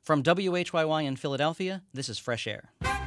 From WHYY in Philadelphia, this is Fresh Air.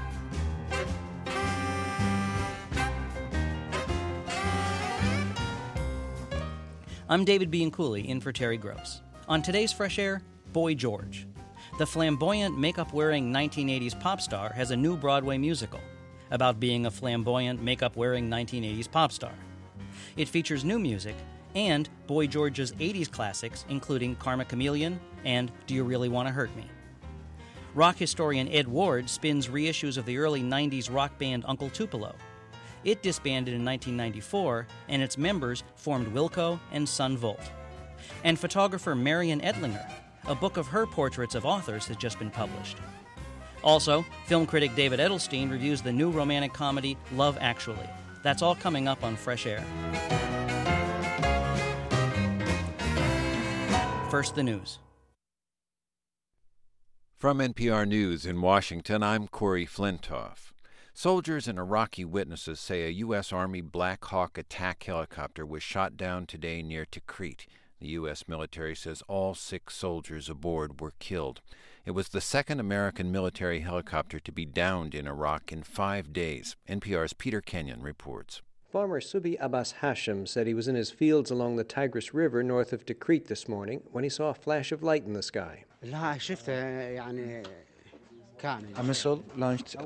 I'm David Bianculli, in for Terry Gross. On today's Fresh Air, Boy George. The flamboyant, makeup-wearing 1980s pop star has a new Broadway musical about being a flamboyant, makeup-wearing 1980s pop star. It features new music and Boy George's 80s classics, including Karma Chameleon and Do You Really Want to Hurt Me? Rock historian Ed Ward spins reissues of the early 90s rock band Uncle Tupelo. It disbanded in 1994, and its members formed Wilco and Son Volt. And photographer Marion Edlinger, a book of her portraits of authors, has just been published. Also, film critic David Edelstein reviews the new romantic comedy Love Actually. That's all coming up on Fresh Air. First, the news. From NPR News in Washington, I'm Corey Flintoff. Soldiers and Iraqi witnesses say a U.S. Army Black Hawk attack helicopter was shot down today near Tikrit. The U.S. military says all 6 soldiers aboard were killed. It was the second American military helicopter to be downed in Iraq in 5 days. NPR's Peter Kenyon reports. Farmer Subi Abbas Hashim said he was in his fields along the Tigris River north of Tikrit this morning when he saw a flash of light in the sky. A missile launched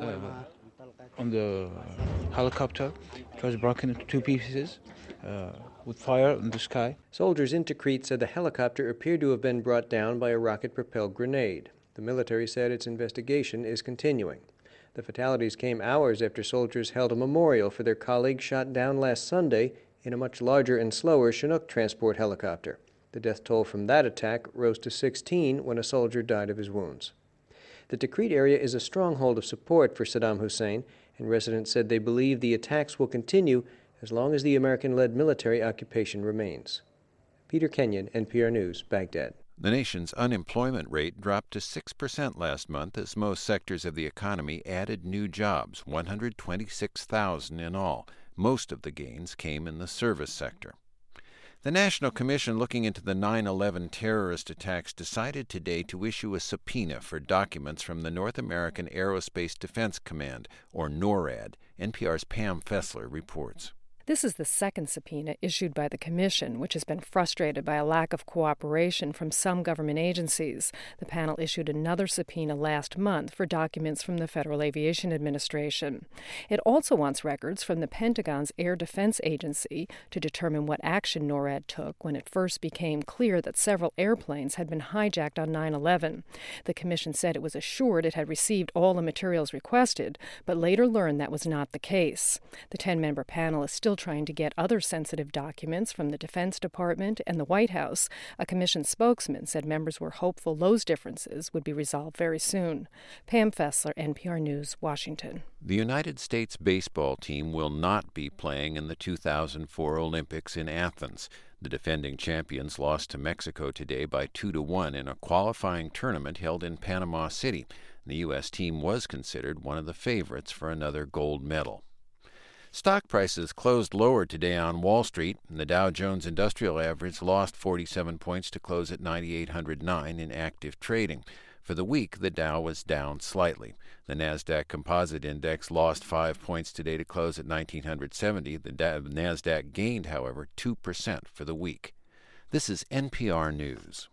on the helicopter. It was broken into 2 pieces with fire in the sky. Soldiers in Tikrit said the helicopter appeared to have been brought down by a rocket-propelled grenade. The military said its investigation is continuing. The fatalities came hours after soldiers held a memorial for their colleagues shot down last Sunday in a much larger and slower Chinook transport helicopter. The death toll from that attack rose to 16 when a soldier died of his wounds. The Tikrit area is a stronghold of support for Saddam Hussein, and residents said they believe the attacks will continue as long as the American-led military occupation remains. Peter Kenyon, NPR News, Baghdad. The nation's unemployment rate dropped to 6% last month as most sectors of the economy added new jobs, 126,000 in all. Most of the gains came in the service sector. The National Commission looking into the 9/11 terrorist attacks decided today to issue a subpoena for documents from the North American Aerospace Defense Command, or NORAD. NPR's Pam Fessler reports. This is the second subpoena issued by the Commission, which has been frustrated by a lack of cooperation from some government agencies. The panel issued another subpoena last month for documents from the Federal Aviation Administration. It also wants records from the Pentagon's Air Defense Agency to determine what action NORAD took when it first became clear that several airplanes had been hijacked on 9/11. The Commission said it was assured it had received all the materials requested, but later learned that was not the case. The 10-member panel is still trying to get other sensitive documents from the Defense Department and the White House. A commission spokesman said members were hopeful those differences would be resolved very soon. Pam Fessler, NPR News, Washington. The United States baseball team will not be playing in the 2004 Olympics in Athens. The defending champions lost to Mexico today by 2-1 in a qualifying tournament held in Panama City. The U.S. team was considered one of the favorites for another gold medal. Stock prices closed lower today on Wall Street. The Dow Jones Industrial Average lost 47 points to close at 9,809 in active trading. For the week, the Dow was down slightly. The Nasdaq Composite Index lost 5 points today to close at 1,970. The Nasdaq gained, however, 2% for the week. This is NPR News.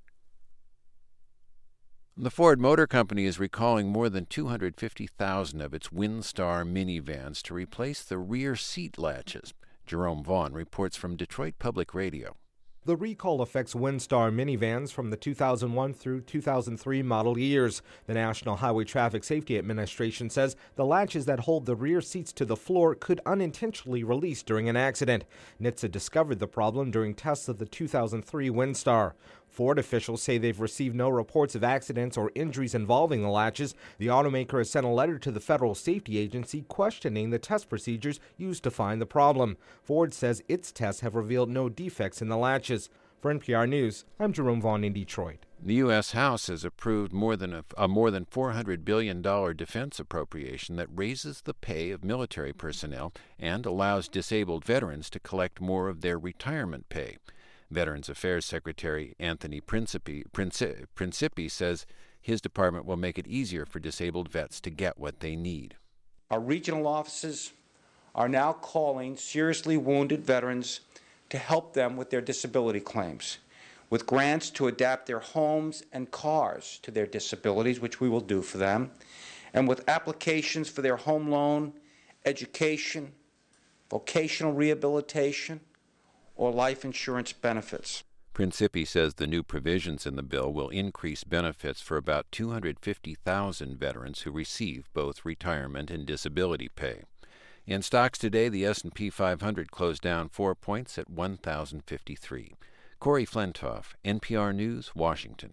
The Ford Motor Company is recalling more than 250,000 of its Windstar minivans to replace the rear seat latches. Jerome Vaughn reports from Detroit Public Radio. The recall affects Windstar minivans from the 2001 through 2003 model years. The National Highway Traffic Safety Administration says the latches that hold the rear seats to the floor could unintentionally release during an accident. NHTSA discovered the problem during tests of the 2003 Windstar. Ford officials say they've received no reports of accidents or injuries involving the latches. The automaker has sent a letter to the Federal Safety Agency questioning the test procedures used to find the problem. Ford says its tests have revealed no defects in the latches. For NPR News, I'm Jerome Vaughn in Detroit. The U.S. House has approved more than $400 billion defense appropriation that raises the pay of military personnel and allows disabled veterans to collect more of their retirement pay. Veterans Affairs Secretary Anthony Principi says His department will make it easier for disabled vets to get what they need. Our regional offices are now calling seriously wounded veterans to help them with their disability claims, with grants to adapt their homes and cars to their disabilities, which we will do for them, and with applications for their home loan, education, vocational rehabilitation, or life insurance benefits. Principi says the new provisions in the bill will increase benefits for about 250,000 veterans who receive both retirement and disability pay. In stocks today, the S&P 500 closed down 4 points at 1,053. Corey Flentoff, NPR News, Washington.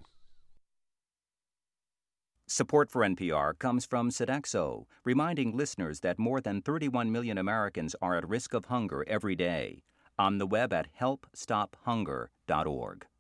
Support for NPR comes from Sodexo, reminding listeners that more than 31 million Americans are at risk of hunger every day. On the web at helpstophunger.org.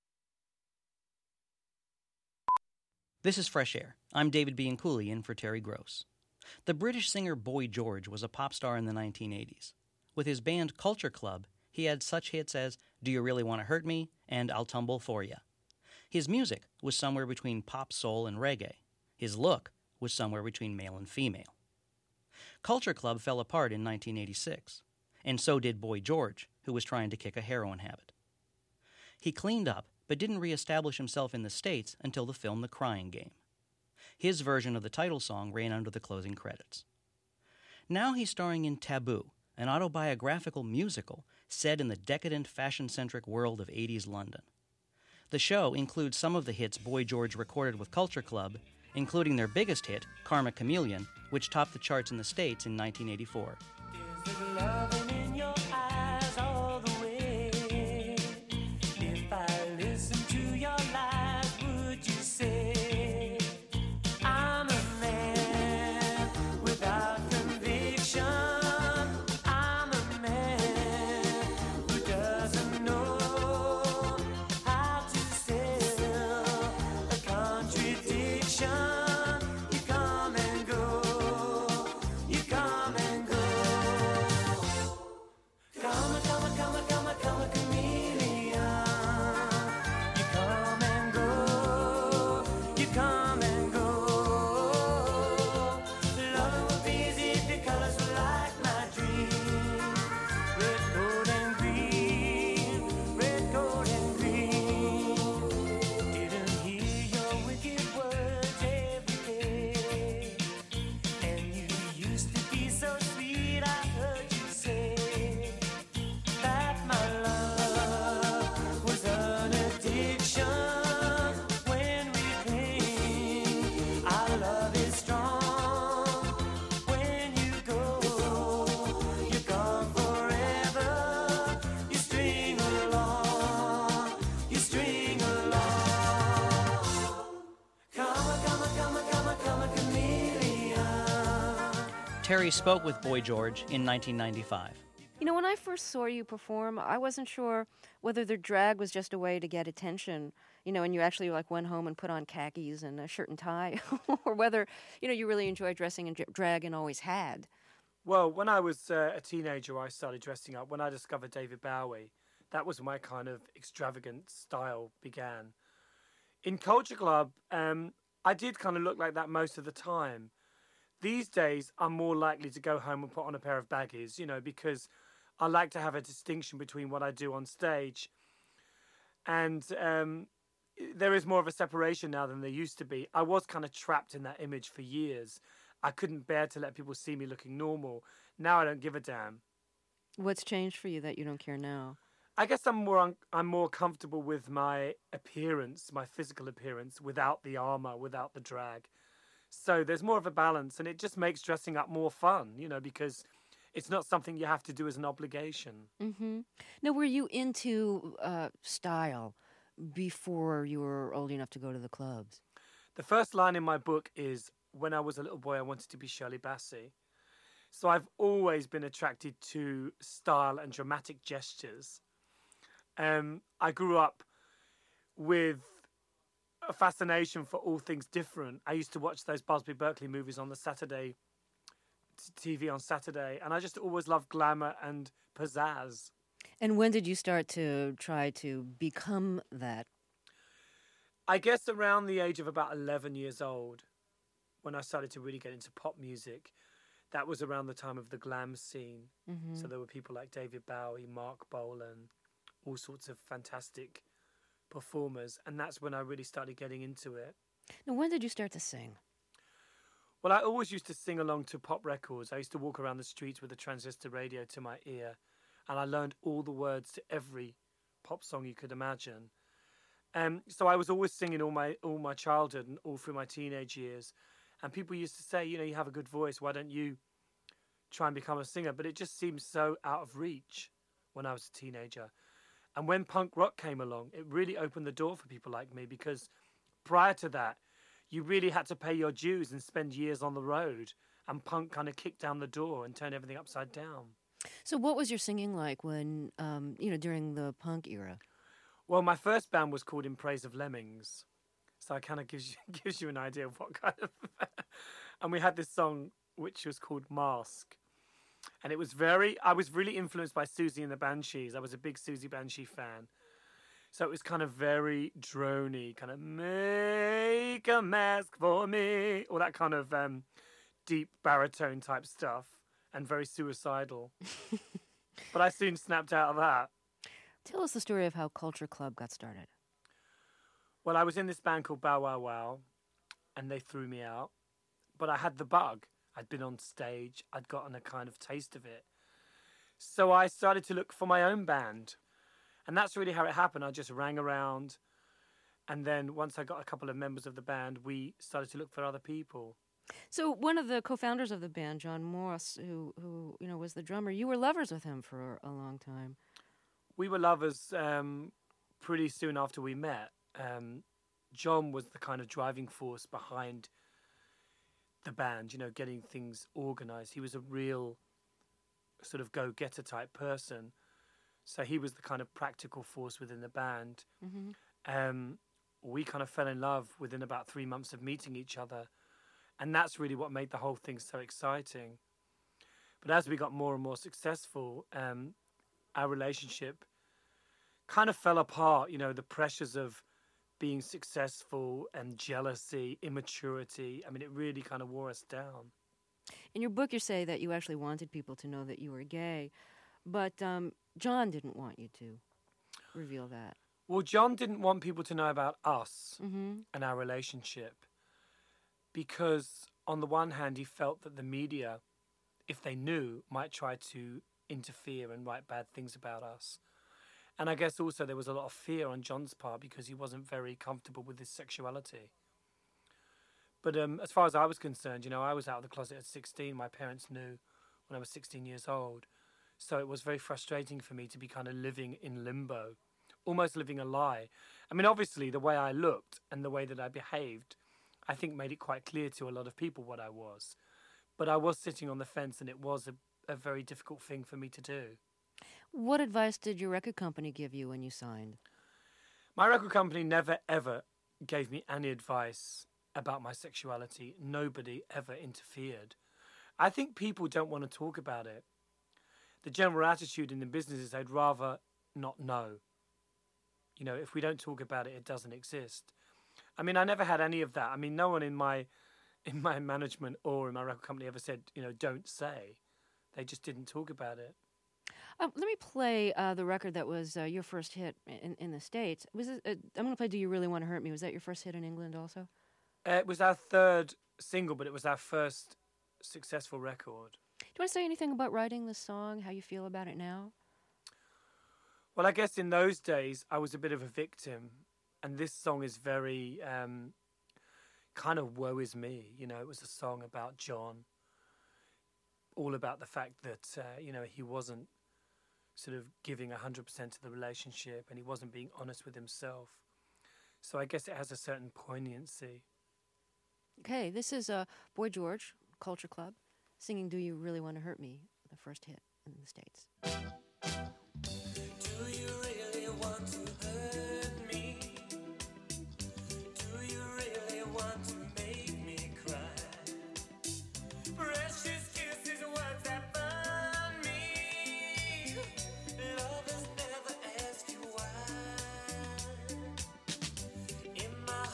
This is Fresh Air. I'm David Bianculli in for Terry Gross. The British singer Boy George was a pop star in the 1980s. With his band Culture Club, he had such hits as Do You Really Want to Hurt Me and I'll Tumble For Ya. His music was somewhere between pop, soul, and reggae. His look was somewhere between male and female. Culture Club fell apart in 1986, and so did Boy George, who was trying to kick a heroin habit. He cleaned up, but didn't reestablish himself in the States until the film The Crying Game. His version of the title song ran under the closing credits. Now he's starring in Taboo, an autobiographical musical set in the decadent, fashion-centric world of 80s London. The show includes some of the hits Boy George recorded with Culture Club, including their biggest hit, Karma Chameleon, which topped the charts in the States in 1984. Terry spoke with Boy George in 1995. You know, when I first saw you perform, I wasn't sure whether the drag was just a way to get attention, you know, and you actually like went home and put on khakis and a shirt and tie, or whether, you know, you really enjoyed dressing in drag and always had. Well, when I was a teenager, I started dressing up. When I discovered David Bowie, that was my kind of extravagant style began. In Culture Club, I did kind of look like that most of the time. These days, I'm more likely to go home and put on a pair of baggies, you know, because I like to have a distinction between what I do on stage. And there is more of a separation now than there used to be. I was kind of trapped in that image for years. I couldn't bear to let people see me looking normal. Now I don't give a damn. What's changed for you that you don't care now? I guess I'm more comfortable with my appearance, my physical appearance, without the armor, without the drag. So there's more of a balance, and it just makes dressing up more fun, you know, because it's not something you have to do as an obligation. Mm-hmm. Now, were you into style before you were old enough to go to the clubs? The first line in my book is, when I was a little boy, I wanted to be Shirley Bassey. So I've always been attracted to style and dramatic gestures. I grew up with a fascination for all things different. I used to watch those Busby Berkeley movies on the Saturday TV on Saturday, and I just always loved glamour and pizzazz. And when did you start to try to become that? I guess around the age of about 11 years old, when I started to really get into pop music, that was around the time of the glam scene. Mm-hmm. So there were people like David Bowie, Mark Bolan, all sorts of fantastic performers. And that's when I really started getting into it. Now, when did you start to sing? Well, I always used to sing along to pop records. I used to walk around the streets with a transistor radio to my ear, and I learned all the words to every pop song you could imagine. So I was always singing all my childhood and all through my teenage years. And people used to say, you have a good voice. Why don't you try and become a singer? But it just seemed so out of reach when I was a teenager. And when punk rock came along, it really opened the door for people like me, because prior to that, you really had to pay your dues and spend years on the road. And punk kind of kicked down the door and turned everything upside down. So what was your singing like when, during the punk era? Well, my first band was called In Praise of Lemmings. So it kind of gives you an idea of what kind of... And we had this song which was called Mask. And it was I was really influenced by Susie and the Banshees. I was a big Susie Banshee fan. So it was kind of very droney, kind of make a mask for me, all that kind of deep baritone type stuff, and very suicidal. But I soon snapped out of that. Tell us the story of how Culture Club got started. Well, I was in this band called Bow Wow Wow, and they threw me out. But I had the bug. I'd been on stage. I'd gotten a kind of taste of it. So I started to look for my own band. And that's really how it happened. I just rang around. And then once I got a couple of members of the band, we started to look for other people. So one of the co-founders of the band, John Morse, who was the drummer, you were lovers with him for a long time. We were lovers pretty soon after we met. John was the kind of driving force behind the band, getting things organized. He was a real sort of go-getter type person. So he was the kind of practical force within the band. Mm-hmm. We kind of fell in love within about 3 months of meeting each other. And that's really what made the whole thing so exciting. But as we got more and more successful, our relationship kind of fell apart. The pressures of being successful and jealousy, immaturity. I mean, it really kind of wore us down. In your book, you say that you actually wanted people to know that you were gay. But John didn't want you to reveal that. Well, John didn't want people to know about us mm-hmm. and our relationship, because on the one hand, he felt that the media, if they knew, might try to interfere and write bad things about us. And I guess also there was a lot of fear on John's part because he wasn't very comfortable with his sexuality. But as far as I was concerned, I was out of the closet at 16. My parents knew when I was 16 years old. So it was very frustrating for me to be kind of living in limbo, almost living a lie. I mean, obviously, the way I looked and the way that I behaved, I think made it quite clear to a lot of people what I was. But I was sitting on the fence, and it was a very difficult thing for me to do. What advice did your record company give you when you signed? My record company never, ever gave me any advice about my sexuality. Nobody ever interfered. I think people don't want to talk about it. The general attitude in the business is they'd rather not know. If we don't talk about it, it doesn't exist. I mean, I never had any of that. I mean, no one in my management or in my record company ever said, don't say. They just didn't talk about it. Let me play the record that was your first hit in the States. I'm going to play Do You Really Want to Hurt Me? Was that your first hit in England also? It was our third single, but it was our first successful record. Do you want to say anything about writing this song, how you feel about it now? Well, I guess in those days, I was a bit of a victim. And this song is very kind of woe is me. It was a song about John, all about the fact that, he wasn't sort of giving 100% to the relationship and he wasn't being honest with himself. So I guess it has a certain poignancy. Okay, this is Boy George, Culture Club, singing Do You Really Want to Hurt Me, the first hit in the States. Do you really want to hurt me? Do you really want to make me cry? Precious kisses, words that burn me. Lovers never ask you why. In my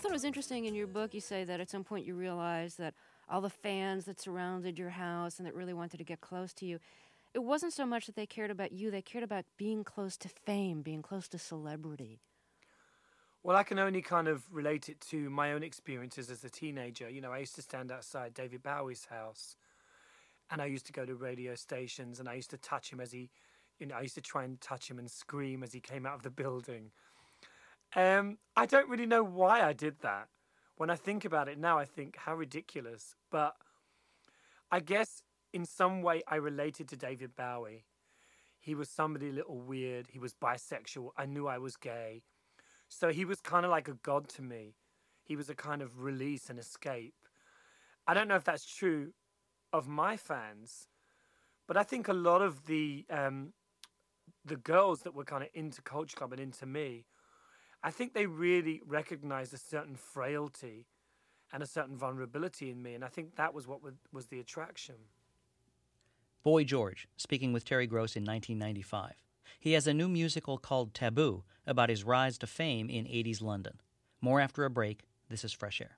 thought it was interesting in your book, you say that at some point you realized that all the fans that surrounded your house and that really wanted to get close to you, it wasn't so much that they cared about you, they cared about being close to fame, being close to celebrity. Well, I can only kind of relate it to my own experiences as a teenager. You know, I used to stand outside David Bowie's house, and I used to go to radio stations, and I used to touch him as he, you know, I used to try and touch him and scream as he came out of the building. I don't really know why I did that. When I think about it now, I think how ridiculous. But I guess in some way I related to David Bowie. He was somebody a little weird. He was bisexual. I knew I was gay. So he was kind of like a god to me. He was a kind of release and escape. I don't know if that's true of my fans, but I think a lot of the girls that were kind of into Culture Club and into me, I think they really recognized a certain frailty and a certain vulnerability in me, and I think that was what was the attraction. Boy George, speaking with Terry Gross in 1995. He has a new musical called Taboo about his rise to fame in 80s London. More after a break. This is Fresh Air.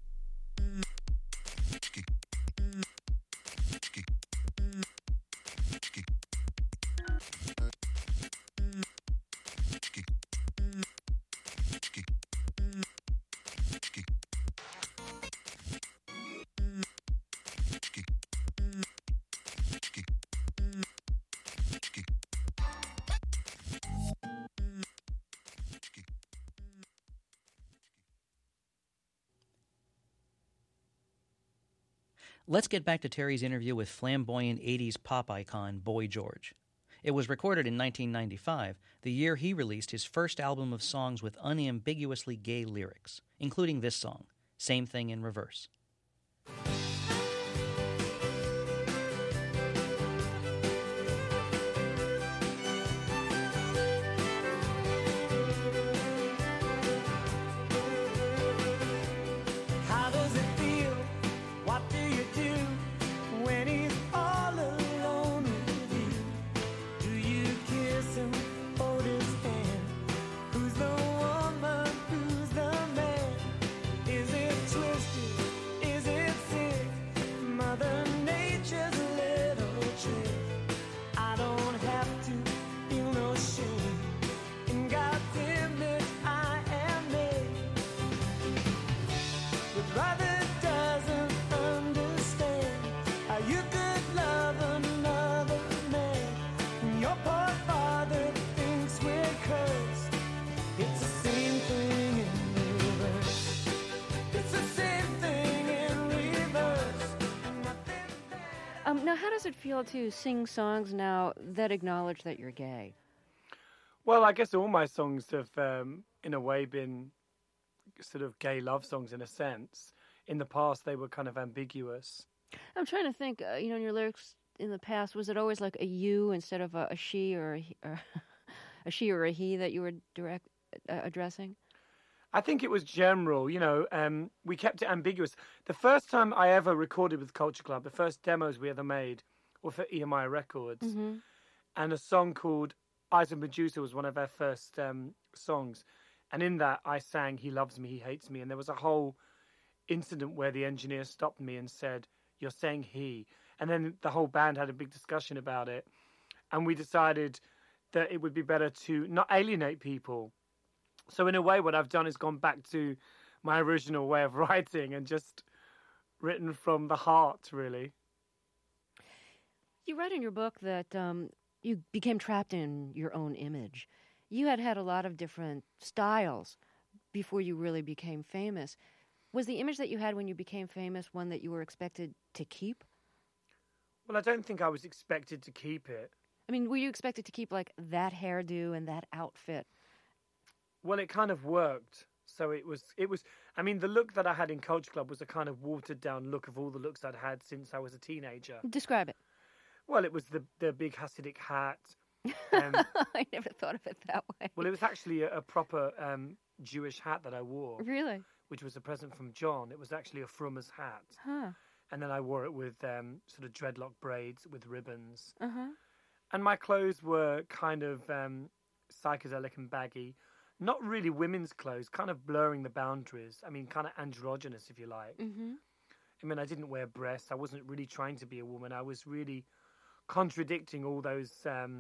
Let's get back to Terry's interview with flamboyant 80s pop icon Boy George. It was recorded in 1995, the year he released his first album of songs with unambiguously gay lyrics, including this song, Same Thing in Reverse. How does it feel? What do you do when he's all alone with you? Do you kiss him, hold his hand? Who's the woman? Who's the man? Is it twisted? Is it sick? Mother Nature's little trick. I don't have to feel no shame. In God's image I am made. But brother doesn't understand how you could love another man. And your poor father thinks we're cursed. It's the same thing in reverse. It's the same thing in reverse. Now, how does it feel to sing songs now that acknowledge that you're gay? Well, I guess all my songs have, in a way, been sort of gay love songs in a sense. In the past, they were kind of ambiguous. I'm trying to think, in your lyrics in the past, was it always like a you instead of a she or a, or a she or a he that you were addressing? I think it was general, we kept it ambiguous. The first time I ever recorded with Culture Club, the first demos we ever made were for EMI Records. Mm-hmm. And a song called Eyes of Medusa was one of our first songs. And in that, I sang He Loves Me, He Hates Me. And there was a whole incident where the engineer stopped me and said, "You're saying he." And then the whole band had a big discussion about it. And we decided that it would be better to not alienate people. So in a way, what I've done is gone back to my original way of writing and just written from the heart, really. You write in your book that you became trapped in your own image. You had a lot of different styles before you really became famous. Was the image that you had when you became famous one that you were expected to keep? Well, I don't think I was expected to keep it. I mean, were you expected to keep, like, that hairdo and that outfit? Well, it kind of worked. So it was, I mean, the look that I had in Culture Club was a kind of watered down look of all the looks I'd had since I was a teenager. Describe it. Well, it was the big Hasidic hat. I never thought of it that way. Well, it was actually a proper Jewish hat that I wore. Really? Which was a present from John. It was actually a Frummer's hat. Huh. And then I wore it with sort of dreadlock braids with ribbons. Uh-huh. And my clothes were kind of psychedelic and baggy. not really women's clothes, kind of blurring the boundaries. I mean, kind of androgynous, if you like. Mm-hmm. I mean, I didn't wear breasts. I wasn't really trying to be a woman. I was really contradicting all those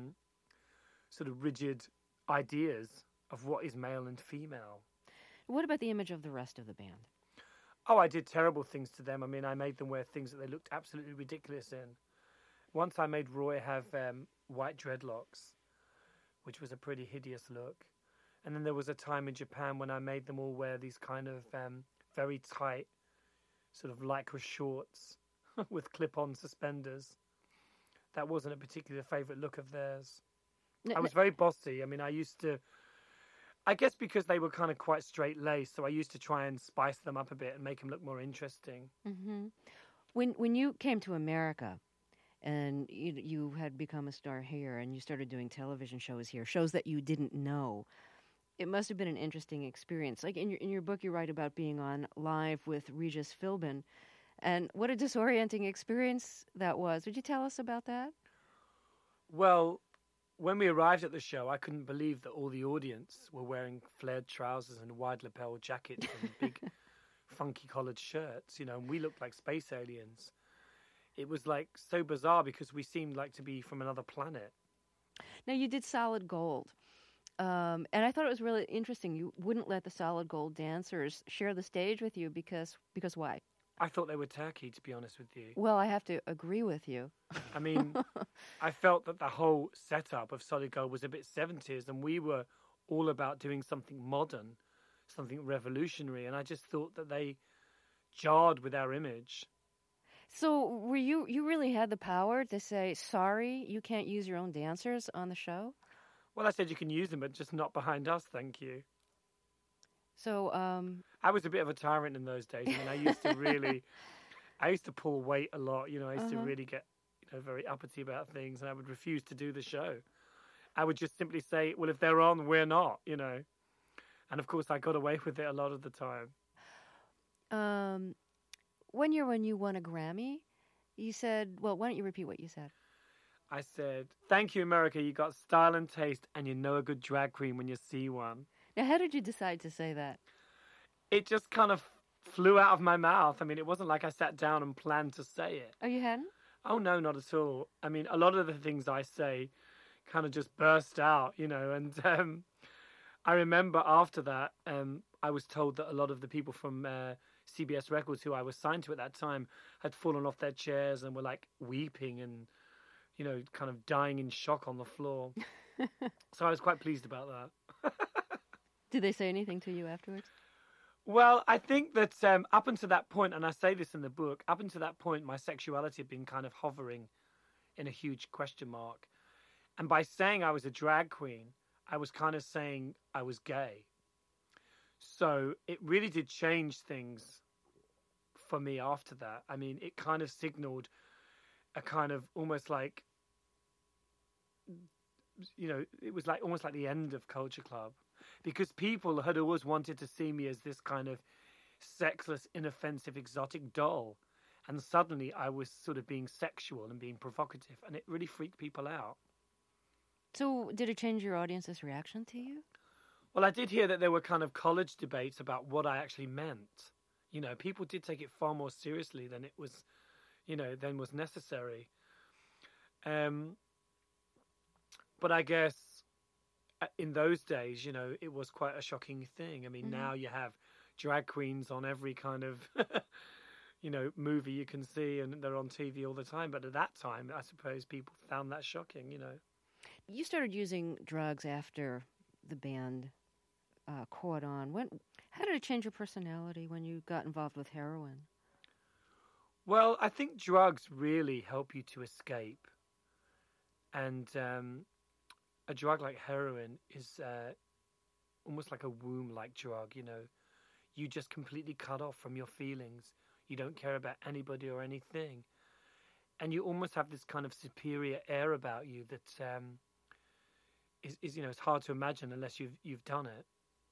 sort of rigid ideas of what is male and female. What about the image of the rest of the band? Oh, I did terrible things to them. I mean, I made them wear things that they looked absolutely ridiculous in. Once I made Roy have white dreadlocks, which was a pretty hideous look. And then there was a time in Japan when I made them all wear these kind of very tight sort of lycra shorts with clip-on suspenders. That wasn't a particular favourite look of theirs. I was very bossy. I mean, I guess because they were kind of quite straight-laced, so I used to try and spice them up a bit and make them look more interesting. Mm-hmm. When you came to America and you had become a star here and you started doing television shows here, shows that you didn't know, it must have been an interesting experience. Like in your book, you write about being on Live with Regis Philbin, and what a disorienting experience that was. Would you tell us about that? Well, when we arrived at the show, I couldn't believe that all the audience were wearing flared trousers and wide lapel jackets and big funky collared shirts, and we looked like space aliens. It was like so bizarre because we seemed like to be from another planet. Now, you did Solid Gold. And I thought it was really interesting. You wouldn't let the Solid Gold dancers share the stage with you because why? I thought they were tacky, to be honest with you. Well, I have to agree with you. I mean, I felt that the whole setup of Solid Gold was a bit 70s, and we were all about doing something modern, something revolutionary, and I just thought that they jarred with our image. So were you really had the power to say, sorry, you can't use your own dancers on the show? Well, I said you can use them, but just not behind us, thank you. So, I was a bit of a tyrant in those days. I mean, I used to pull weight a lot, I used to really get, very uppity about things, and I would refuse to do the show. I would just simply say, well, if they're on, we're not, And of course, I got away with it a lot of the time. When you won a Grammy, you said, well, why don't you repeat what you said? I said, thank you, America. You got style and taste, and you know a good drag queen when you see one. Now, how did you decide to say that? It just kind of flew out of my mouth. I mean, it wasn't like I sat down and planned to say it. Oh, you hadn't? Oh, no, not at all. I mean, a lot of the things I say kind of just burst out, and I remember after that, I was told that a lot of the people from CBS Records who I was signed to at that time had fallen off their chairs and were like weeping and, kind of dying in shock on the floor. So I was quite pleased about that. Did they say anything to you afterwards? Well, I think that up until that point, and I say this in the book, up until that point, my sexuality had been kind of hovering in a huge question mark. And by saying I was a drag queen, I was kind of saying I was gay. So it really did change things for me after that. I mean, it kind of signaled a kind of almost like, it was like almost like the end of Culture Club. Because people had always wanted to see me as this kind of sexless, inoffensive, exotic doll. And suddenly I was sort of being sexual and being provocative. And it really freaked people out. So did it change your audience's reaction to you? Well, I did hear that there were kind of college debates about what I actually meant. People did take it far more seriously than it was, than was necessary. But I guess in those days, it was quite a shocking thing. I mean, now you have drag queens on every kind of, movie you can see, and they're on TV all the time. But at that time, I suppose people found that shocking, You started using drugs after the band caught on. How did it change your personality when you got involved with heroin? Well, I think drugs really help you to escape. And a drug like heroin is almost like a womb-like drug, You just completely cut off from your feelings. You don't care about anybody or anything. And you almost have this kind of superior air about you that is it's hard to imagine unless you've done it.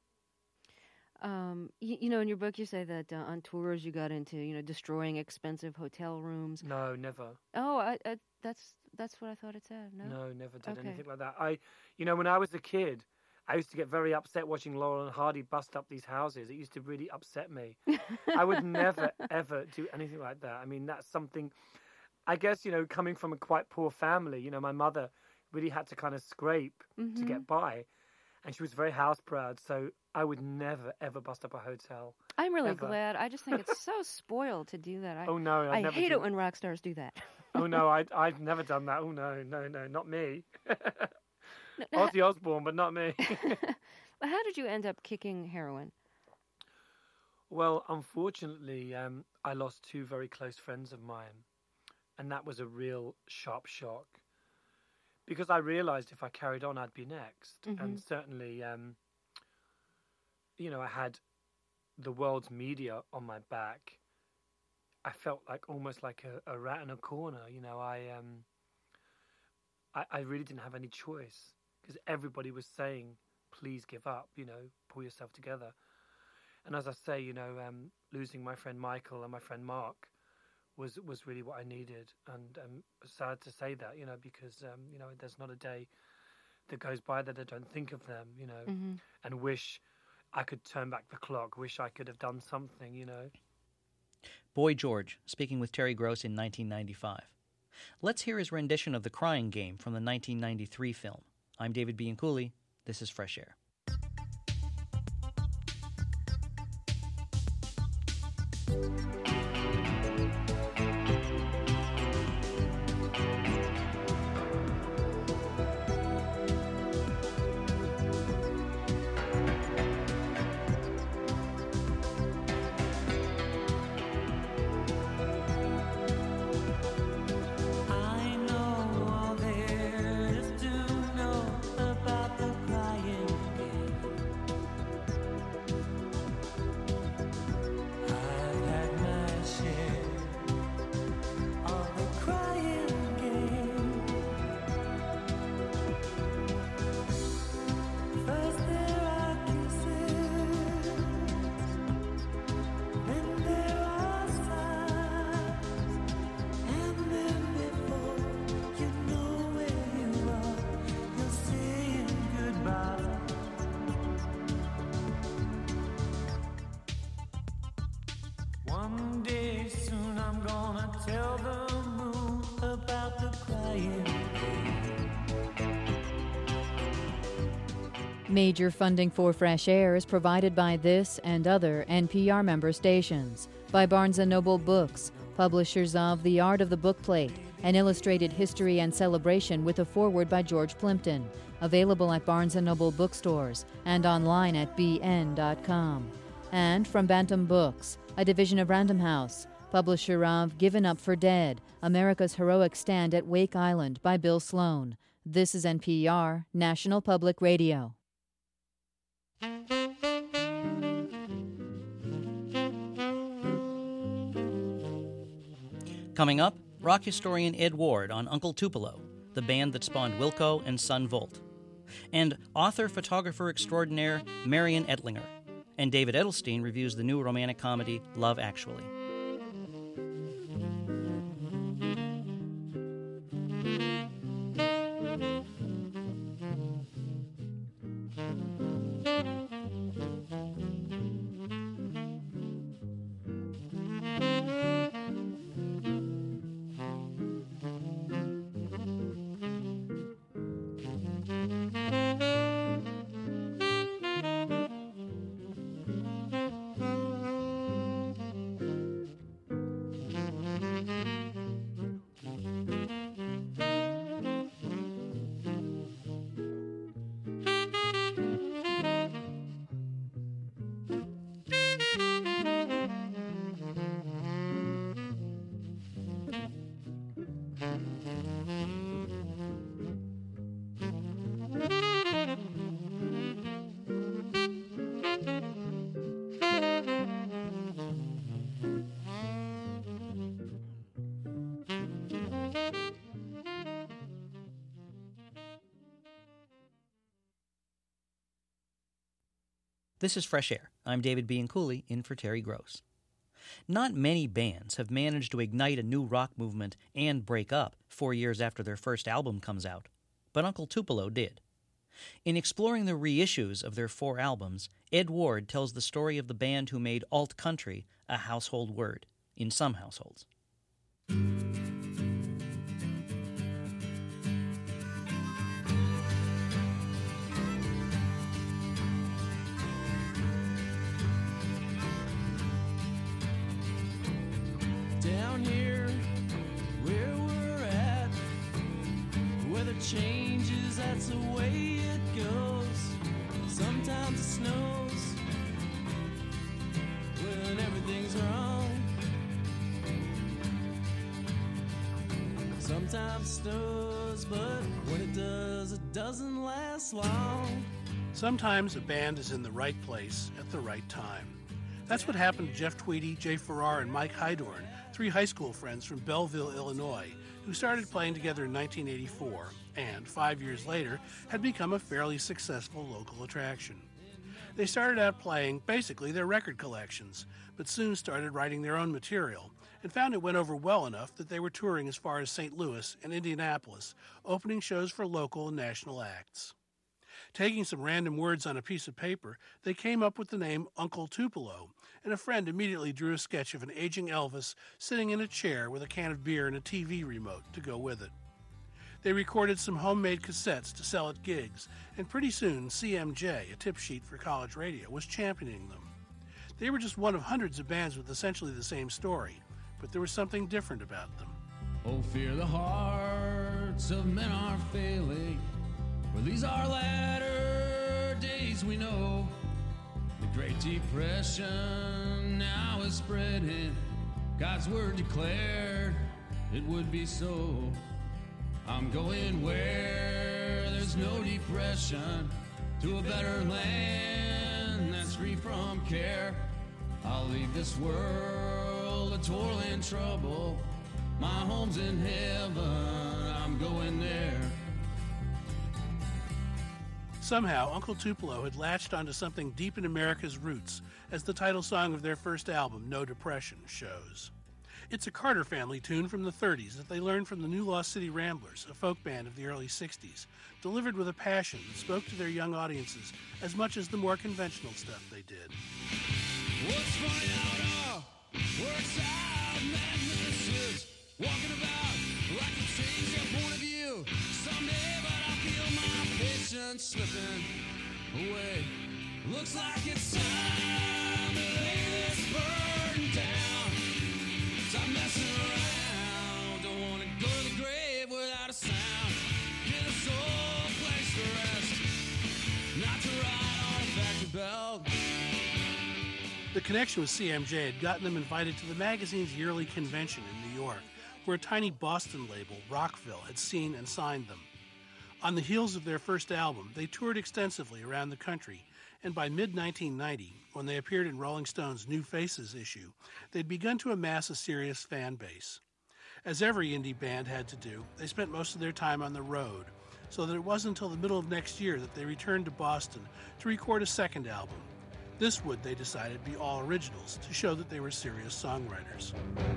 In your book you say that on tours you got into, destroying expensive hotel rooms. No, never. Oh, that's what I thought it said. No, never did anything like that. When I was a kid, I used to get very upset watching Laurel and Hardy bust up these houses. It used to really upset me. I would never, ever do anything like that. I mean, that's something, I guess, coming from a quite poor family, my mother really had to kind of scrape to get by. And she was very house proud, so I would never, ever bust up a hotel. I'm really glad. I just think it's so spoiled to do that. Oh, no. I hate it when rock stars do that. Oh, no, I've never done that. Oh, no, not me. Ozzy Osbourne, but not me. How did you end up kicking heroin? Well, unfortunately, I lost two very close friends of mine, and that was a real sharp shock. Because I realized if I carried on, I'd be next. And certainly, I had the world's media on my back. I felt almost like a rat in a corner. I really didn't have any choice because everybody was saying, please give up, pull yourself together. And as I say, losing my friend Michael and my friend Mark was really what I needed. And sad to say that, because, there's not a day that goes by that I don't think of them, and wish I could turn back the clock, wish I could have done something, Boy George, speaking with Terry Gross in 1995. Let's hear his rendition of The Crying Game from the 1993 film. I'm David Bianculli. This is Fresh Air. I know all there is to know about the crying game. I've had my share of the crying game. First there are kisses, then there are sighs. And then before you know where you are, you're saying goodbye. One day soon I'm gonna tell the moon about the crying. Major funding for Fresh Air is provided by this and other NPR member stations, by Barnes & Noble Books, publishers of The Art of the Bookplate, an illustrated history and celebration with a foreword by George Plimpton, available at Barnes & Noble bookstores and online at bn.com. And from Bantam Books, a division of Random House, publisher of Given Up for Dead, America's Heroic Stand at Wake Island by Bill Sloan. This is NPR, National Public Radio. Coming up, rock historian Ed Ward on Uncle Tupelo, the band that spawned Wilco and Son Volt, and author-photographer extraordinaire Marion Ettlinger. And David Edelstein reviews the new romantic comedy Love Actually. This is Fresh Air. I'm David Bianculli, in for Terry Gross. Not many bands have managed to ignite a new rock movement and break up 4 years after their first album comes out, but Uncle Tupelo did. In exploring the reissues of their 4 albums, Ed Ward tells the story of the band who made alt country a household word in some households. Down here where we're at, weather changes, that's the way it goes. Sometimes it snows when everything's wrong. Sometimes it snows, but when it does, it doesn't last long. Sometimes a band is in the right place at the right time. That's what happened to Jeff Tweedy, Jay Farrar, and Mike Hydorn, 3 high school friends from Belleville, Illinois, who started playing together in 1984 and, 5 years later, had become a fairly successful local attraction. They started out playing basically their record collections, but soon started writing their own material and found it went over well enough that they were touring as far as St. Louis and Indianapolis, opening shows for local and national acts. Taking some random words on a piece of paper, they came up with the name Uncle Tupelo, and a friend immediately drew a sketch of an aging Elvis sitting in a chair with a can of beer and a TV remote to go with it. They recorded some homemade cassettes to sell at gigs, and pretty soon CMJ, a tip sheet for college radio, was championing them. They were just one of hundreds of bands with essentially the same story, but there was something different about them. Oh, fear the hearts of men are failing, for these are latter days we know. The Great Depression now is spreading, God's word declared it would be so. I'm going where there's no depression, to a better land that's free from care. I'll leave this world a toil and trouble, my home's in heaven, I'm going there. Somehow, Uncle Tupelo had latched onto something deep in America's roots, as the title song of their first album, No Depression, shows. It's a Carter family tune from the 30s that they learned from the New Lost City Ramblers, a folk band of the early 60s, delivered with a passion that spoke to their young audiences as much as the more conventional stuff they did. What's funny out works out madnesses, walking about like it changes your point of view someday, but I feel my patience slipping away. Looks like it's time to lay this burden down. Stop messing around, don't want to go to the grave without a sound. Get a soul place to rest, not to ride on a factory belt. The connection with CMJ had gotten them invited to the magazine's yearly convention in New York, where a tiny Boston label, Rockville, had seen and signed them. On the heels of their first album, they toured extensively around the country, and by mid-1990, when they appeared in Rolling Stone's New Faces issue, they'd begun to amass a serious fan base. As every indie band had to do, they spent most of their time on the road, so that it wasn't until the middle of next year that they returned to Boston to record a second album. This would, they decided, be all originals to show that they were serious songwriters.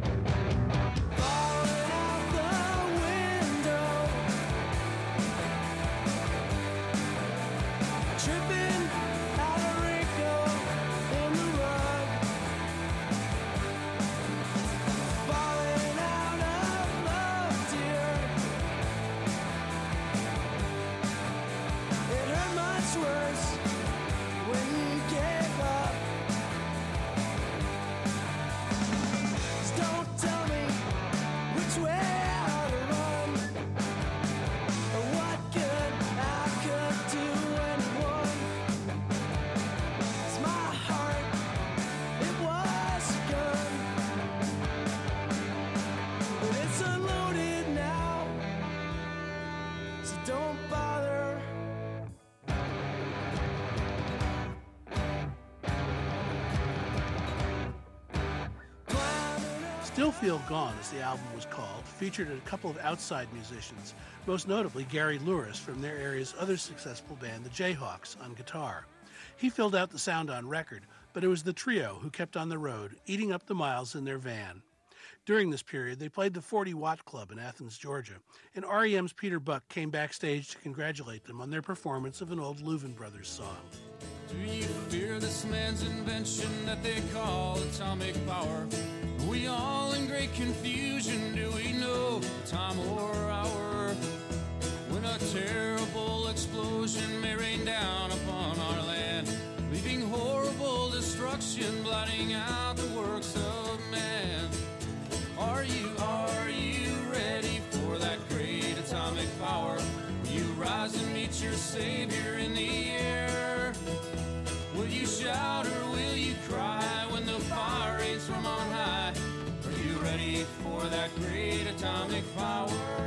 Still Feel Gone, as the album was called, featured a couple of outside musicians, most notably Gary Louris from their area's other successful band, the Jayhawks, on guitar. He filled out the sound on record, but it was the trio who kept on the road, eating up the miles in their van. During this period, they played the 40 Watt Club in Athens, Georgia, and REM's Peter Buck came backstage to congratulate them on their performance of an old Louvin Brothers song. Do you fear this man's invention that they call atomic power? Are we all in great confusion? Do we know time or hour when a terrible explosion may rain down upon our land, leaving horrible destruction, blotting out the works of man? Are you ready for that great atomic power? Will you rise and meet your Savior in the air? Will you shout or will you cry when the fire rains from on high? Are you ready for that great atomic power?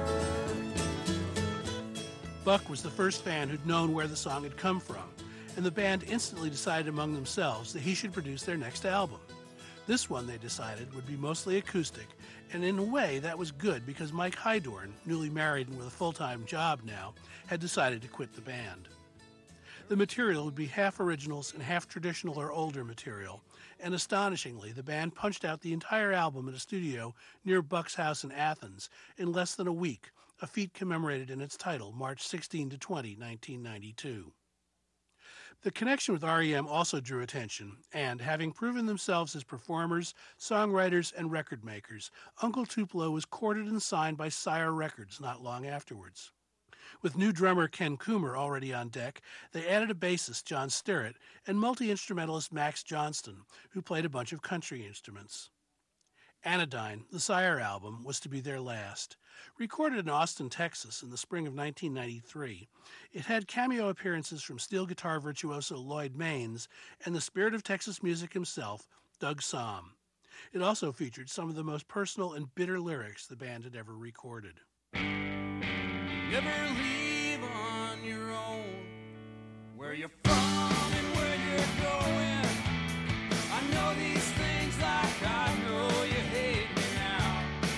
Buck was the first fan who'd known where the song had come from, and the band instantly decided among themselves that he should produce their next album. This one, they decided, would be mostly acoustic, and in a way that was good because Mike Hydorn, newly married and with a full-time job now, had decided to quit the band. The material would be half originals and half traditional or older material, and astonishingly, the band punched out the entire album in a studio near Buck's house in Athens in less than a week, a feat commemorated in its title, March 16 to 20, 1992. The connection with REM also drew attention, and having proven themselves as performers, songwriters, and record makers, Uncle Tupelo was courted and signed by Sire Records not long afterwards. With new drummer Ken Coomer already on deck, they added a bassist, John Sterrett, and multi-instrumentalist Max Johnston, who played a bunch of country instruments. Anodyne, the Sire album, was to be their last. Recorded in Austin, Texas in the spring of 1993, it had cameo appearances from steel guitar virtuoso Lloyd Maines and the spirit of Texas music himself, Doug Sahm. It also featured some of the most personal and bitter lyrics the band had ever recorded. Never leave on your own, where you're from and where you're going. I know these things like I know you hate me now.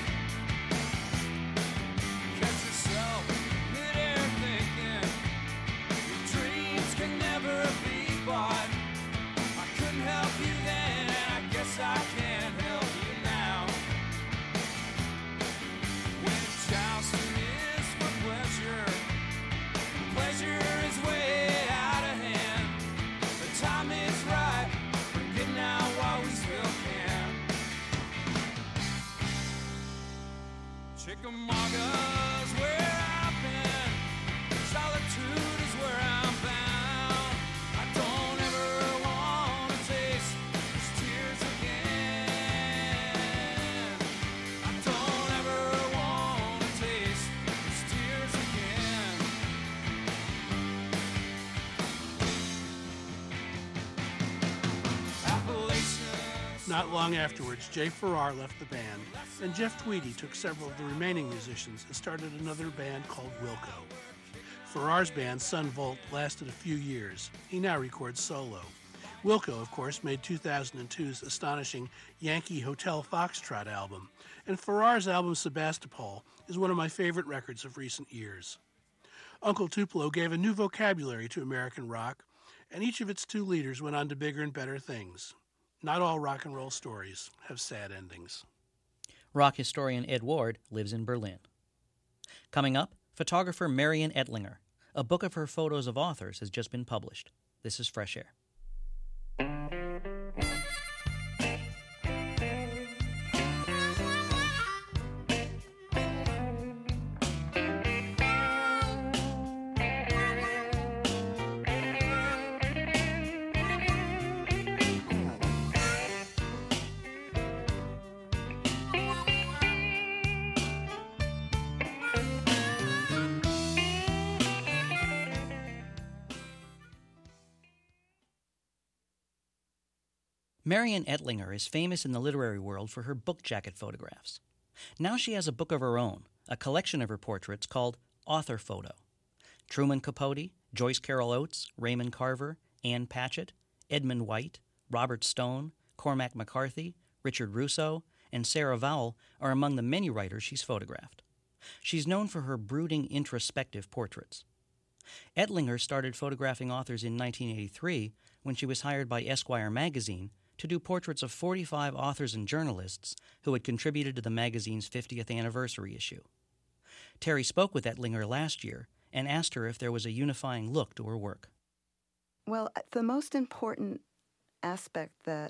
Catch yourself mid-air thinking your dreams can never be bought. I couldn't help you then, and I guess I can't help you now. When Charleston is for pleasure, pleasure is way out of hand. The time is right for getting out while we still can. Chickamauga's where I've been, solitude is where I'm bound. I don't ever want to taste these tears again. I don't ever want to taste these tears again. Not long afterwards, Jay Farrar left the band, and Jeff Tweedy took several of the remaining musicians and started another band called Wilco. Farrar's band, Sun Volt, lasted a few years. He now records solo. Wilco, of course, made 2002's astonishing Yankee Hotel Foxtrot album, and Farrar's album Sebastopol is one of my favorite records of recent years. Uncle Tupelo gave a new vocabulary to American rock, and each of its two leaders went on to bigger and better things. Not all rock and roll stories have sad endings. Rock historian Ed Ward lives in Berlin. Coming up, photographer Marian Ettlinger. A book of her photos of authors has just been published. This is Fresh Air. Marian Ettlinger is famous in the literary world for her book jacket photographs. Now she has a book of her own, a collection of her portraits called Author Photo. Truman Capote, Joyce Carol Oates, Raymond Carver, Ann Patchett, Edmund White, Robert Stone, Cormac McCarthy, Richard Russo, and Sarah Vowell are among the many writers she's photographed. She's known for her brooding, introspective portraits. Ettlinger started photographing authors in 1983 when she was hired by Esquire magazine to do portraits of 45 authors and journalists who had contributed to the magazine's 50th anniversary issue. Terry spoke with Ettlinger last year and asked her if there was a unifying look to her work. Well, the most important aspect that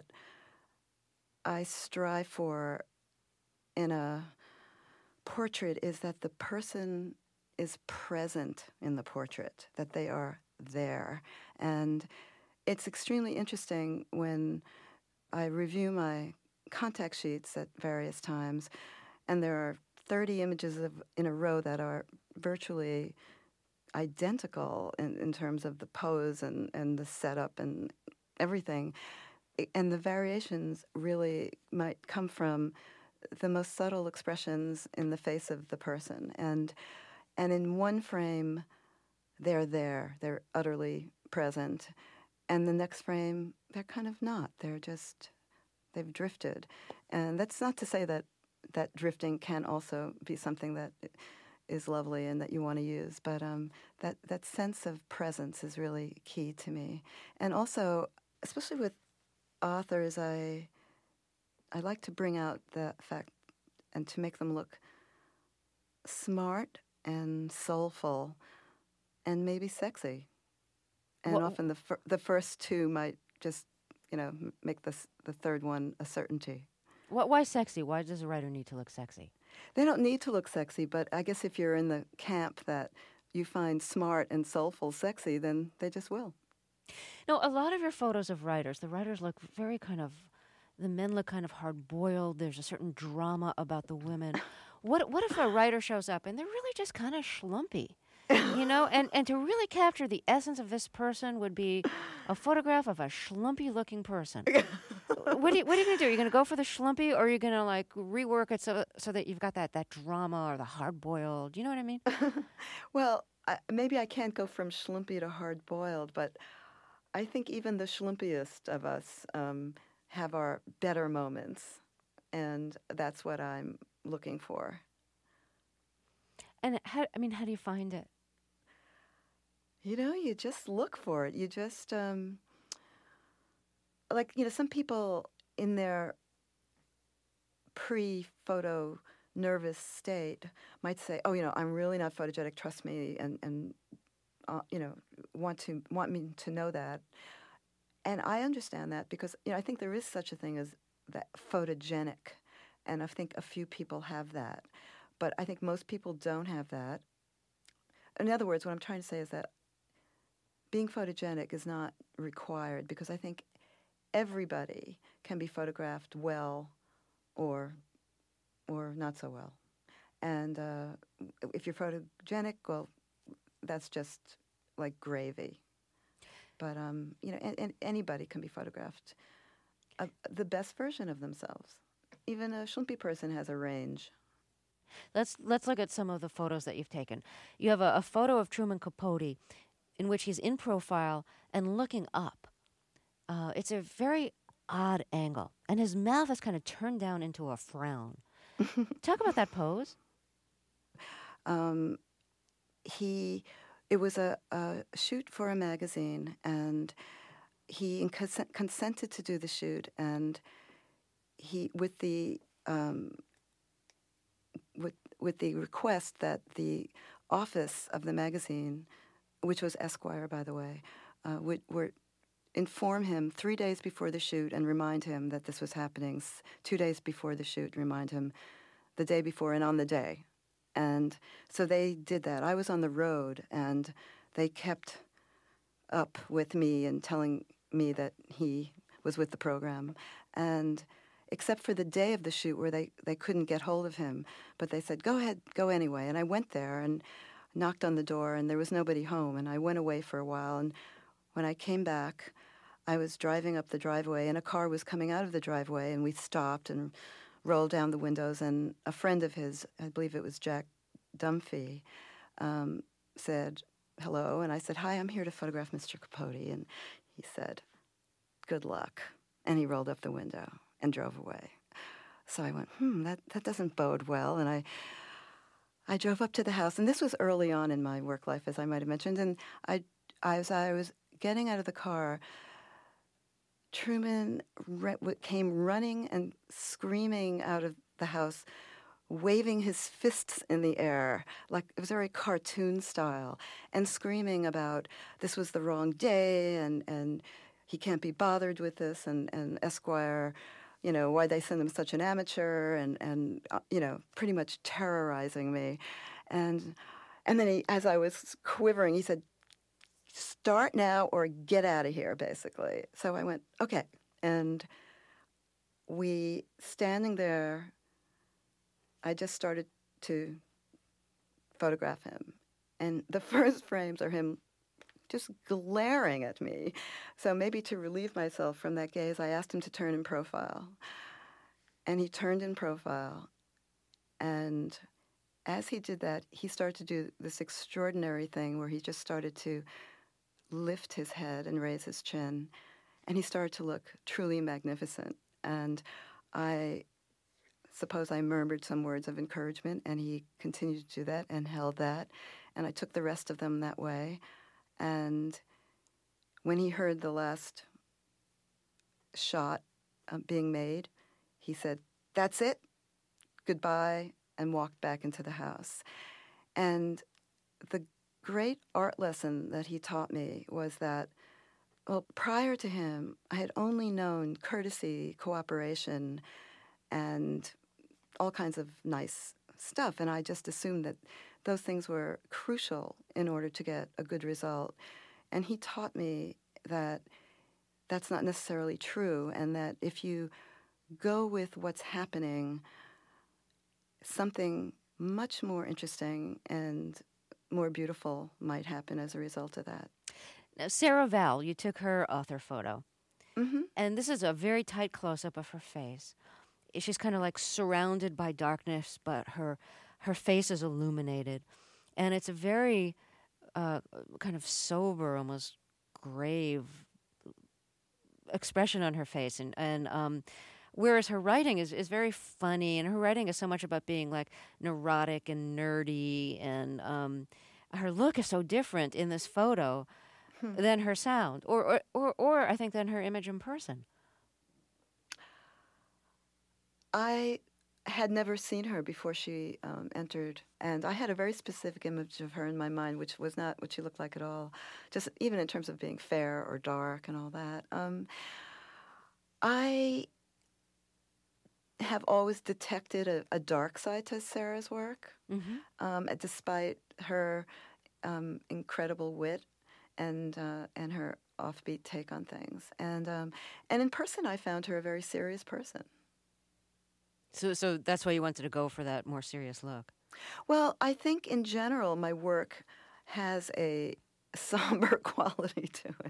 I strive for in a portrait is that the person is present in the portrait, that they are there. And it's extremely interesting when I review my contact sheets at various times, and there are 30 images in a row that are virtually identical in terms of the pose and the setup and everything. And the variations really might come from the most subtle expressions in the face of the person. And in one frame, they're there. They're utterly present. And the next frame, they're kind of not. They've drifted. And that's not to say that drifting can also be something that is lovely and that you want to use. But that sense of presence is really key to me. And also, especially with authors, I like to bring out the fact and to make them look smart and soulful and maybe sexy. And often the first two might just, make the third one a certainty. Why sexy? Why does a writer need to look sexy? They don't need to look sexy, but I guess if you're in the camp that you find smart and soulful sexy, then they just will. No, a lot of your photos of writers, the writers look very the men look kind of hard-boiled. There's a certain drama about the women. What if a writer shows up and they're really just kind of schlumpy? And to really capture the essence of this person would be a photograph of a schlumpy-looking person. What are you going to do? Are you going to go for the schlumpy, or are you going to rework it so that you've got that drama or the hard-boiled? You know what I mean? Well, maybe I can't go from schlumpy to hard-boiled, but I think even the schlumpiest of us have our better moments, and that's what I'm looking for. And how do you find it? You just look for it. You just, some people in their pre-photo nervous state might say, I'm really not photogenic, trust me, and want me to know that. And I understand that because, I think there is such a thing as that photogenic, and I think a few people have that. But I think most people don't have that. In other words, what I'm trying to say is that being photogenic is not required, because I think everybody can be photographed well or not so well. And if you're photogenic, well, that's just like gravy. But, and anybody can be photographed the best version of themselves. Even a schlumpy person has a range. Let's look at some of the photos that you've taken. You have a photo of Truman Capote in which he's in profile and looking up. It's a very odd angle, and his mouth is kind of turned down into a frown. Talk about that pose. It was a shoot for a magazine, and he consented to do the shoot, and he with the request that the office of the magazine, which was Esquire, by the way, would inform him 3 days before the shoot and remind him that this was happening. 2 days before the shoot, remind him the day before and on the day. And so they did that. I was on the road, and they kept up with me and telling me that he was with the program. And except for the day of the shoot where they couldn't get hold of him, but they said, go ahead, go anyway. And I went there and knocked on the door, and there was nobody home. And I went away for a while, and when I came back, I was driving up the driveway, and a car was coming out of the driveway, and we stopped and rolled down the windows, and a friend of his, I believe it was Jack Dunphy, said hello, and I said, hi, I'm here to photograph Mr. Capote, and he said, good luck, and he rolled up the window and drove away. So I went, that doesn't bode well, and I drove up to the house, and this was early on in my work life, as I might have mentioned, and as I was getting out of the car, Truman came running and screaming out of the house, waving his fists in the air, like it was very cartoon style, and screaming about this was the wrong day and he can't be bothered with this, and Esquire, why'd they send him such an amateur, and pretty much terrorizing me. And then he, as I was quivering, he said, "Start now or get out of here," basically. So I went, okay. And we, standing there, I just started to photograph him. And the first frames are him just glaring at me. So maybe to relieve myself from that gaze, I asked him to turn in profile. And he turned in profile. And as he did that, he started to do this extraordinary thing where he just started to lift his head and raise his chin. And he started to look truly magnificent. And I suppose I murmured some words of encouragement, and he continued to do that and held that. And I took the rest of them that way. And when he heard the last shot being made, he said, "That's it, goodbye," and walked back into the house. And the great art lesson that he taught me was that, well, prior to him, I had only known courtesy, cooperation, and all kinds of nice stuff, and I just assumed that those things were crucial in order to get a good result. And he taught me that that's not necessarily true, and that if you go with what's happening, something much more interesting and more beautiful might happen as a result of that. Now, Sarah Vowell, you took her author photo. Mm-hmm. And this is a very tight close-up of her face. She's kind of like surrounded by darkness, but her face is illuminated. And it's a very kind of sober, almost grave expression on her face. And whereas her writing is very funny, and her writing is so much about being like neurotic and nerdy, and her look is so different in this photo than her sound, or I think than her image in person. I had never seen her before she entered, and I had a very specific image of her in my mind, which was not what she looked like at all, just even in terms of being fair or dark and all that. I have always detected a dark side to Sarah's work, despite her incredible wit and her offbeat take on things. And in person, I found her a very serious person. So that's why you wanted to go for that more serious look. Well, I think in general my work has a somber quality to it.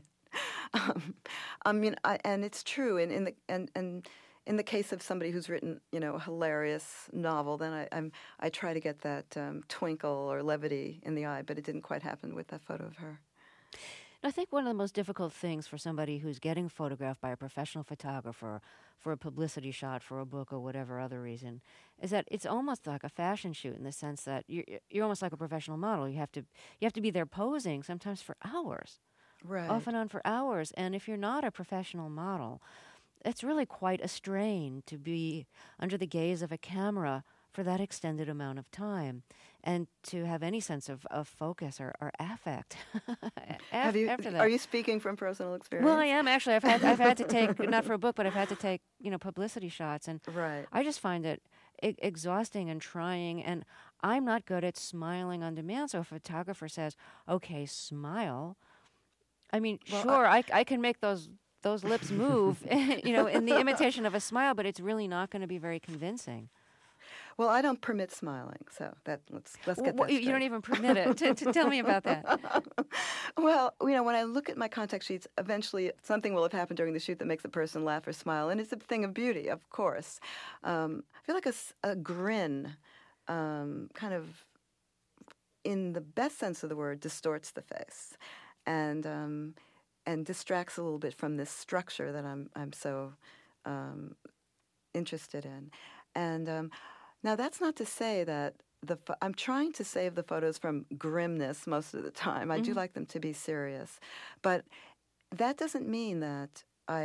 And it's true. And in the case of somebody who's written, a hilarious novel, then I try to get that twinkle or levity in the eye, but it didn't quite happen with that photo of her. I think one of the most difficult things for somebody who's getting photographed by a professional photographer for a publicity shot, for a book, or whatever other reason, is that it's almost like a fashion shoot in the sense that you're almost like a professional model. You have to be there posing sometimes for hours, right? Off and on for hours. And if you're not a professional model, it's really quite a strain to be under the gaze of a camera for that extended amount of time, and to have any sense of focus or affect. After that. Are you speaking from personal experience? Well, I am actually. I've had to take, not for a book, but I've had to take publicity shots, and right. I just find it exhausting and trying, and I'm not good at smiling on demand. So if a photographer says, "Okay, smile," I mean, well, sure, I can make those lips move, in the imitation of a smile, but it's really not going to be very convincing. Well, I don't permit smiling, so let's get that straight. You don't even permit it. To tell me about that. Well, when I look at my contact sheets, eventually something will have happened during the shoot that makes a person laugh or smile, and it's a thing of beauty, of course. I feel like a grin, kind of, in the best sense of the word, distorts the face, and distracts a little bit from this structure that I'm so interested in, and. Now, that's not to say that I'm trying to save the photos from grimness most of the time. I do like them to be serious. But that doesn't mean that I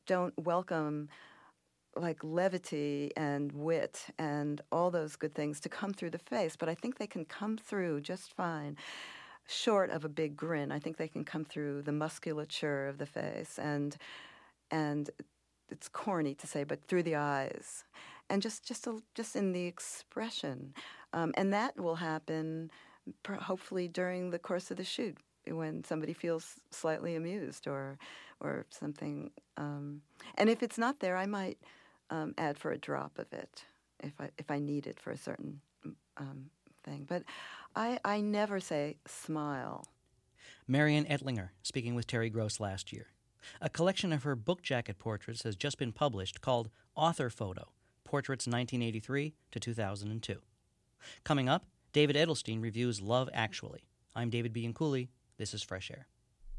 don't welcome like levity and wit and all those good things to come through the face, but I think they can come through just fine. Short of a big grin, I think they can come through the musculature of the face, and it's corny to say, but through the eyes, and just in the expression, and that will happen hopefully during the course of the shoot when somebody feels slightly amused or something. And if it's not there, I might add for a drop of it if I need it for a certain thing. But I never say smile. Marian Ettlinger speaking with Terry Gross last year. A collection of her book jacket portraits has just been published called Author Photo, Portraits 1983 to 2002. Coming up, David Edelstein reviews Love Actually. I'm David Bianculli. This is Fresh Air.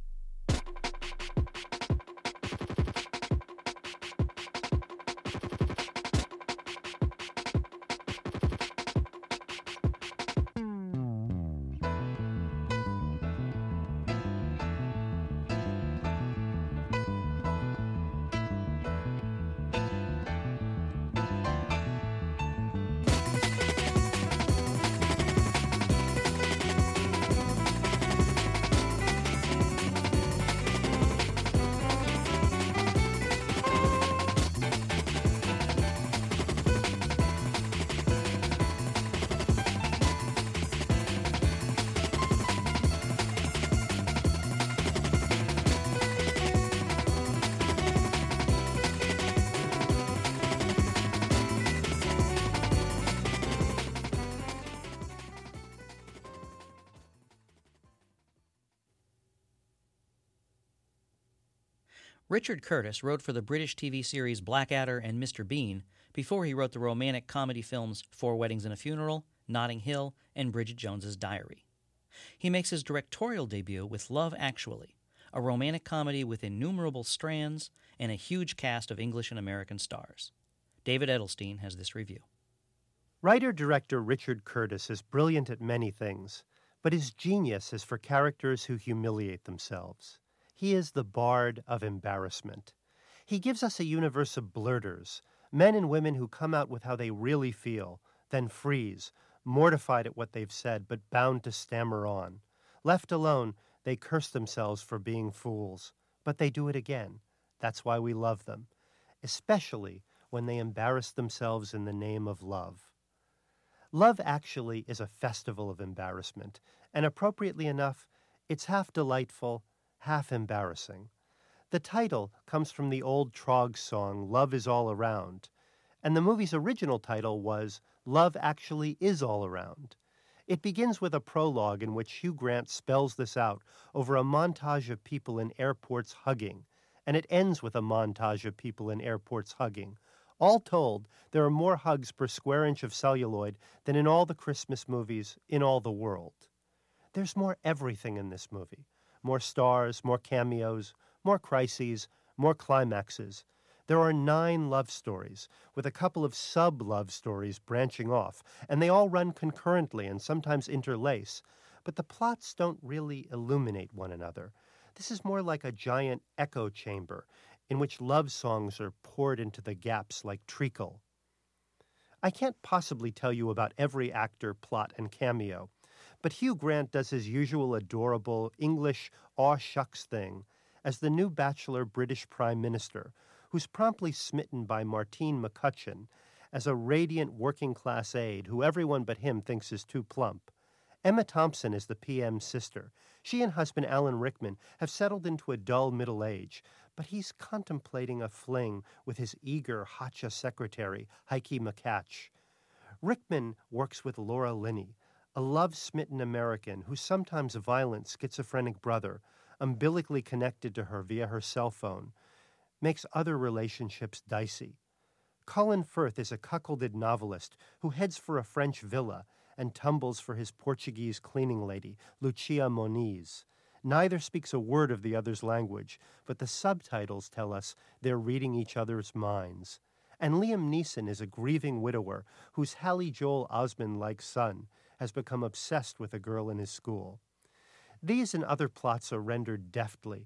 Richard Curtis wrote for the British TV series Blackadder and Mr. Bean before he wrote the romantic comedy films Four Weddings and a Funeral, Notting Hill, and Bridget Jones's Diary. He makes his directorial debut with Love Actually, a romantic comedy with innumerable strands and a huge cast of English and American stars. David Edelstein has this review. Writer-director Richard Curtis is brilliant at many things, but his genius is for characters who humiliate themselves. He is the bard of embarrassment. He gives us a universe of blurters, men and women who come out with how they really feel, then freeze, mortified at what they've said, but bound to stammer on. Left alone, they curse themselves for being fools, but they do it again. That's why we love them, especially when they embarrass themselves in the name of love. Love Actually is a festival of embarrassment, and appropriately enough, it's half delightful, half embarrassing. The title comes from the old Troggs song, Love Is All Around, and the movie's original title was Love Actually Is All Around. It begins with a prologue in which Hugh Grant spells this out over a montage of people in airports hugging, and it ends with a montage of people in airports hugging. All told, there are more hugs per square inch of celluloid than in all the Christmas movies in all the world. There's more everything in this movie. More stars, more cameos, more crises, more climaxes. There are 9 love stories, with a couple of sub-love stories branching off, and they all run concurrently and sometimes interlace, but the plots don't really illuminate one another. This is more like a giant echo chamber, in which love songs are poured into the gaps like treacle. I can't possibly tell you about every actor, plot, and cameo, but Hugh Grant does his usual adorable English aw shucks thing as the new bachelor British Prime Minister, who's promptly smitten by Martine McCutcheon as a radiant working-class aide who everyone but him thinks is too plump. Emma Thompson is the PM's sister. She and husband Alan Rickman have settled into a dull middle age, but he's contemplating a fling with his eager Hotcha secretary, Heike McCatch. Rickman works with Laura Linney, a love-smitten American whose sometimes violent schizophrenic brother, umbilically connected to her via her cell phone, makes other relationships dicey. Colin Firth is a cuckolded novelist who heads for a French villa and tumbles for his Portuguese cleaning lady, Lucia Moniz. Neither speaks a word of the other's language, but the subtitles tell us they're reading each other's minds. And Liam Neeson is a grieving widower whose Hallie Joel Osment-like son has become obsessed with a girl in his school. These and other plots are rendered deftly,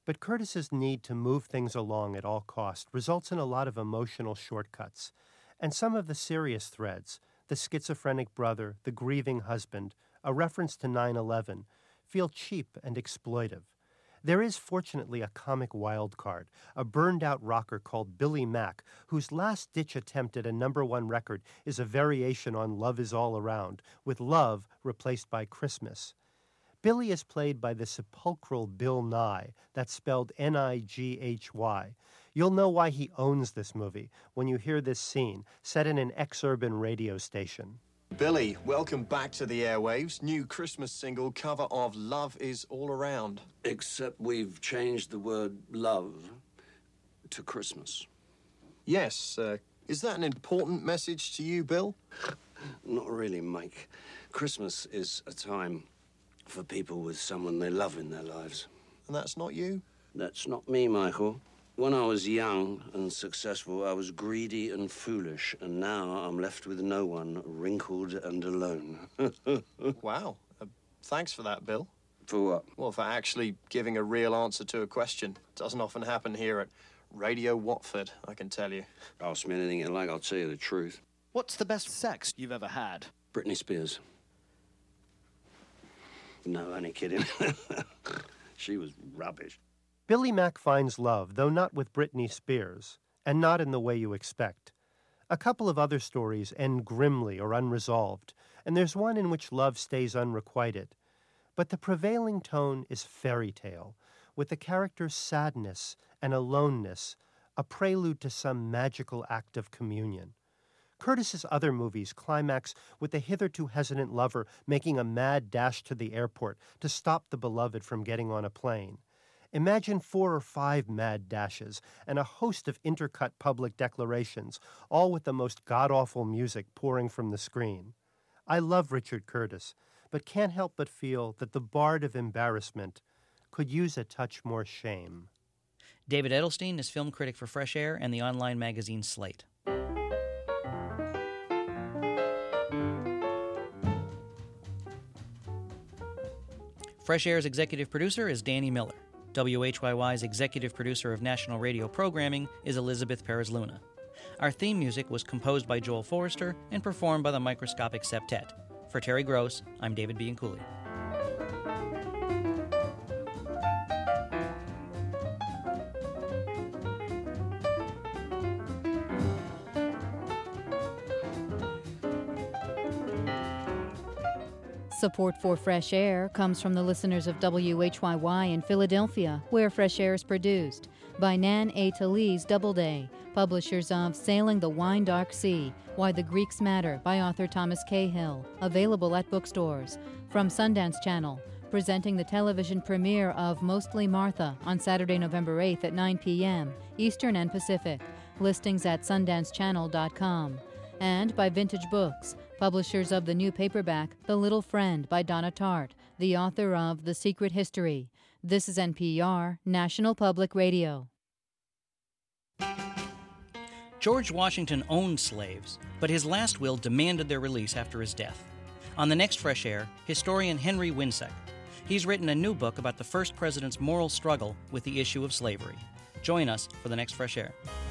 But Curtis's need to move things along at all costs results in a lot of emotional shortcuts. And some of the serious threads, the schizophrenic brother, the grieving husband, a reference to 9/11, feel cheap and exploitive. There is fortunately a comic wild card, a burned-out rocker called Billy Mack, whose last-ditch attempt at a #1 record is a variation on Love Is All Around, with Love replaced by Christmas. Billy is played by the sepulchral Bill Nye, that's spelled Nighy. You'll know why he owns this movie when you hear this scene, set in an ex-urban radio station. Billy, welcome back to the airwaves. New Christmas single cover of Love Is All Around. Except we've changed the word love to Christmas. Yes, is that an important message to you, Bill? Not really, Mike. Christmas is a time for people with someone they love in their lives. And that's not you? That's not me, Michael. When I was young and successful, I was greedy and foolish, and now I'm left with no one, wrinkled and alone. Wow. Thanks for that, Bill. For what? Well, for actually giving a real answer to a question. Doesn't often happen here at Radio Watford, I can tell you. Ask me anything you like, I'll tell you the truth. What's the best sex you've ever had? Britney Spears. No, only kidding. She was rubbish. Billy Mack finds love, though not with Britney Spears, and not in the way you expect. A couple of other stories end grimly or unresolved, and there's one in which love stays unrequited. But the prevailing tone is fairy tale, with the character's sadness and aloneness, a prelude to some magical act of communion. Curtis's other movies climax with the hitherto hesitant lover making a mad dash to the airport to stop the beloved from getting on a plane. Imagine 4 or 5 mad dashes and a host of intercut public declarations, all with the most god-awful music pouring from the screen. I love Richard Curtis, but can't help but feel that the bard of embarrassment could use a touch more shame. David Edelstein is film critic for Fresh Air and the online magazine Slate. Fresh Air's executive producer is Danny Miller. WHYY's executive producer of national radio programming is Elizabeth Perez-Luna. Our theme music was composed by Joel Forrester and performed by the Microscopic Septet. For Terry Gross, I'm David Bianculli. Support for Fresh Air comes from the listeners of WHYY in Philadelphia, where Fresh Air is produced, by Nan A. Talese Doubleday, publishers of Sailing the Wine Dark Sea, Why the Greeks Matter, by author Thomas Cahill, available at bookstores, from Sundance Channel, presenting the television premiere of Mostly Martha on Saturday, November 8th at 9 p.m. Eastern and Pacific, listings at sundancechannel.com, and by Vintage Books, publishers of the new paperback, The Little Friend by Donna Tartt, the author of The Secret History. This is NPR, National Public Radio. George Washington owned slaves, but his last will demanded their release after his death. On the next Fresh Air, historian Henry Winsek. He's written a new book about the first president's moral struggle with the issue of slavery. Join us for the next Fresh Air.